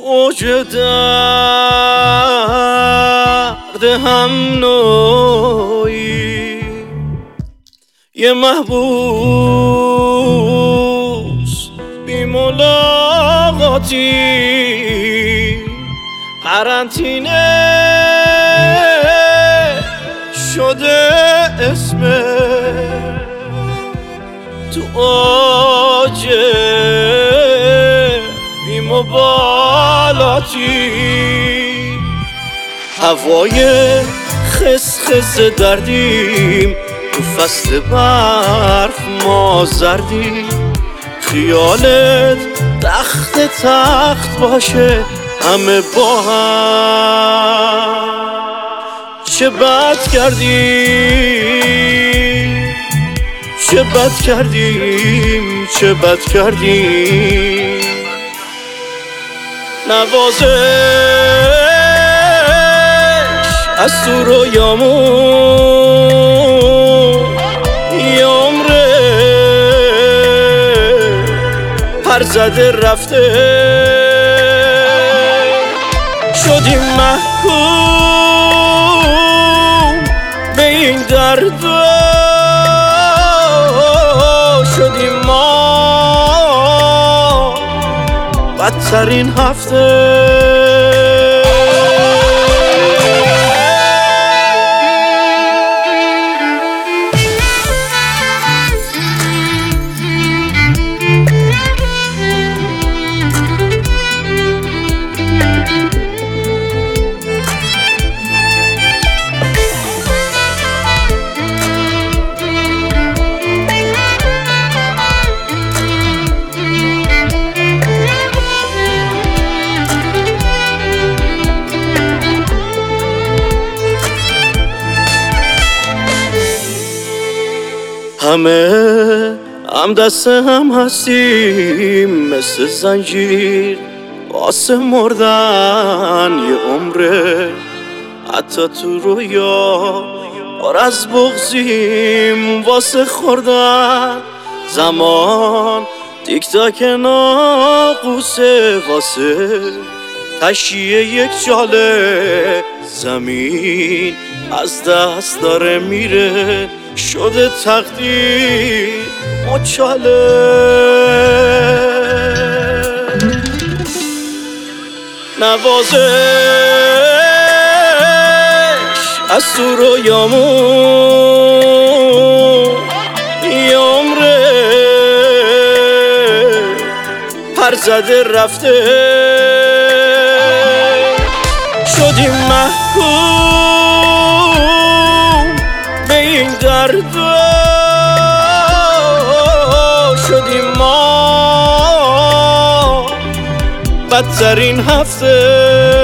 اوج درد هم نوعی، یه محبوس بی ملاقاتی، قرنطینه شده اسمه تو اوج بی مبالاتی. هوای خسخس دردیم تو فصل برف، ما زردیم. خیالت تخت باشه همه با هم. چه بد کردیم، چه بد کردیم، چه بد کردیم. نوازش از تو رویامون یه عمره پر زده رفته، شدیم محکوم به این درد، شدیم ما بدترین هفته. همه هم دست هم هستیم مثل زنجیر واسه مردن یه عمره. حتی تو رویا پر از بغضیم واسه خوردن. زمان تیک تاک ناقوسه واسه تشییع یک جاله. زمین از دست داره میره، شده تقدیر مچاله. نوازش از تو رویامون یه عمره پر زده رفته، شدیم محکوم به این درد، شدیم ما بدترین هفته.